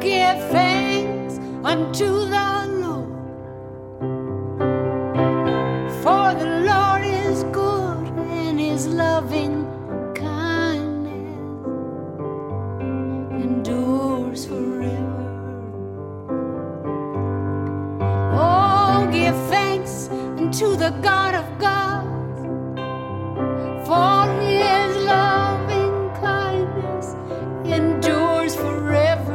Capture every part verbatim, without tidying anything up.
give thanks unto the Lord, for the Lord is good and his loving kindness endures forever. Oh, give thanks unto the God of gods, for his loving kindness endures forever.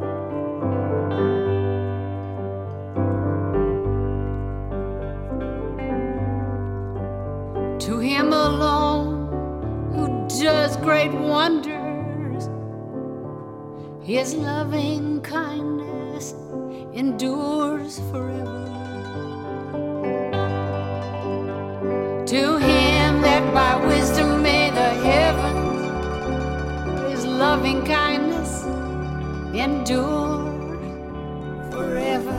To him alone who does great wonders, his loving kindness endures forever. To him that by wisdom made the heavens, his loving kindness endures forever.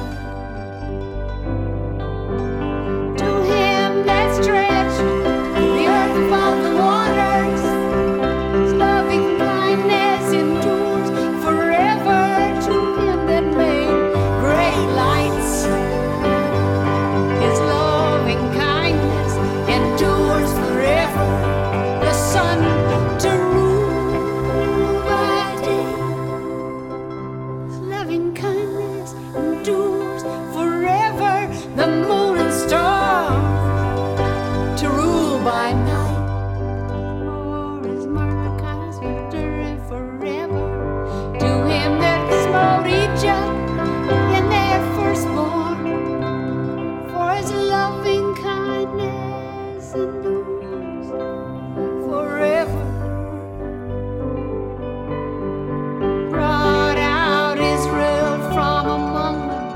To him that stretched the earth above the waters, his loving kindness endures forever. To him that made great lights, his loving kindness endures forever. The sun to rule by day, his loving kindness endures forever. The moon and stars to rule by night, for his mercy kindness endures forever. To him that smote Egypt in their firstborn, for his loving kindness endures forever. Brought out Israel from among them,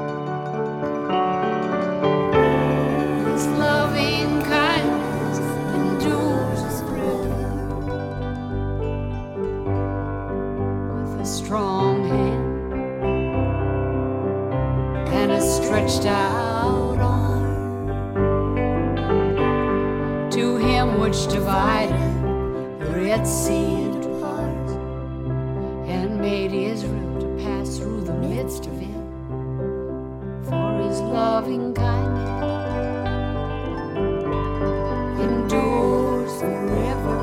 his loving kindness endures forever. With a strong hand and a stretched out arm, to him which divided the Red Sea into parts, and made Israel to pass through the midst of it, for his loving kindness endures forever.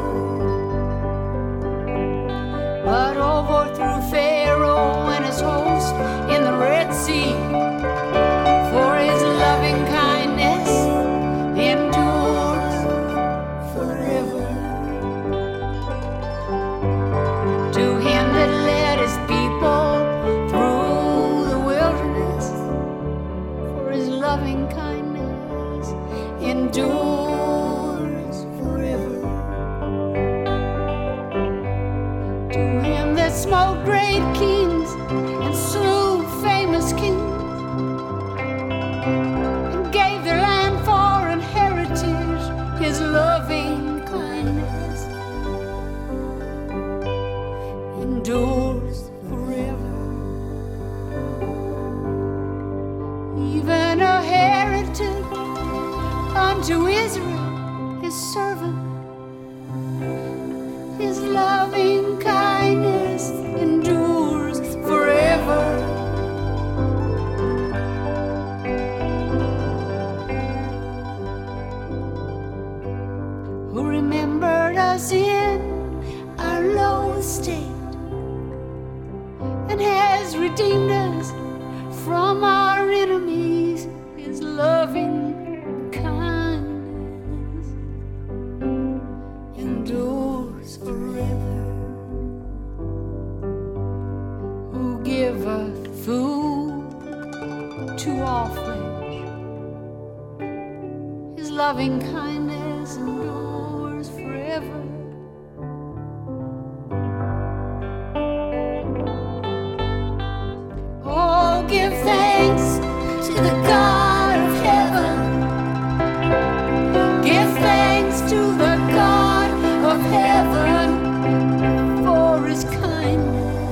But overthrew Pharaoh and his host in the Red Sea, for his loving kindness endures forever. To him that led his people through the wilderness, for his loving kindness endures forever. To him that smote great kings and slew famous kings, and gave their land for an heritage, his loving kindness endures forever. Even a heritage unto Israel, his servant, his loving kindness endures forever. Who remembered us in our low estate, and has redeemed us from our enemies, his loving kindness endures forever. Who giveth food to all flesh, his loving kindness endures forever. Oh, give thanks to the God of heaven. Give thanks to the God of heaven for his kindness